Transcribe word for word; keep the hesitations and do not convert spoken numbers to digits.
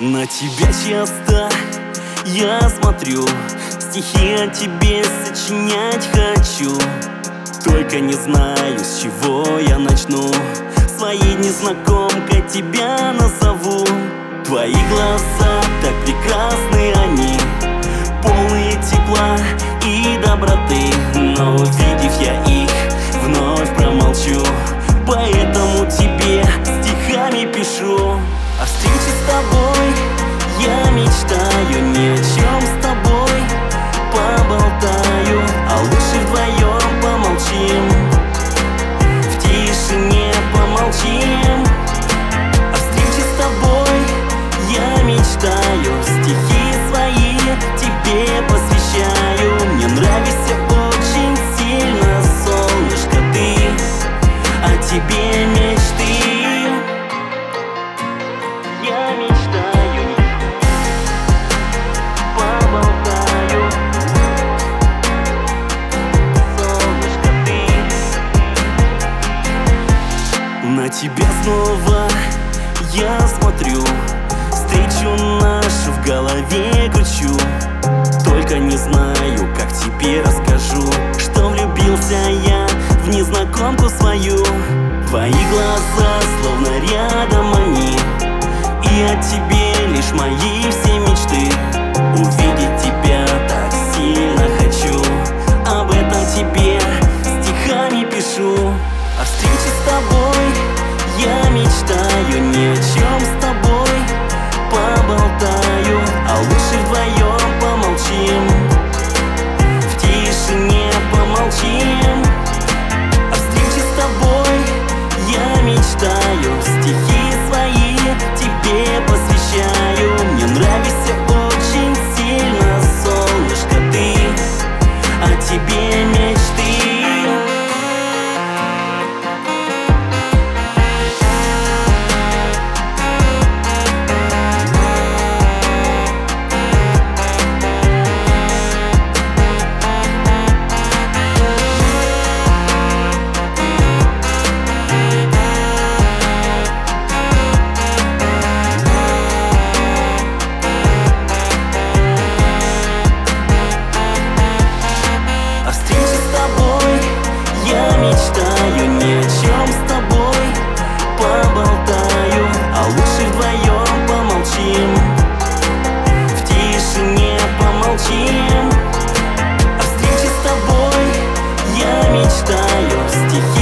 На тебя часто я смотрю, стихи о тебе сочинять хочу. Только не знаю, с чего я начну. Своей незнакомкой тебя назову. Твои глаза так прекрасны, они полные тепла и доброты. Но увидев я их, вновь промолчу. Поэтому тебе стихами пишу. О встрече с тобой я мечтаю, ни о чем с тобой поболтаю, а лучше вдвоем помолчим, в тишине помолчим. О встрече с тобой я мечтаю, стихи свои тебе посвящаю. Мне нравишься очень сильно, солнышко, ты, о тебе мечты. Я мечтаю, поболтаю, солнышко, ты. На тебя снова я смотрю, встречу нашу в голове кручу. Только не знаю, как тебе расскажу, что влюбился я в незнакомку свою. Твои глаза словно рядом они, и о тебе лишь мои все мечты. Увидеть тебя так сильно хочу, об этом тебе стихами пишу. О встрече с тобой я мечтаю, ни о чем с тобой поболтаю, а лучше вдвоем помолчим, в тишине помолчим. О встрече с тобой я мечтаю, стихи свои тебе посвящаю. Мне нравишься очень сильно, солнышко, ты, о тебе мечты. Мечтаю, ни о чем с тобой поболтаю, а лучше вдвоем помолчим, в тишине помолчим. О встрече с тобой я мечтаю, стихи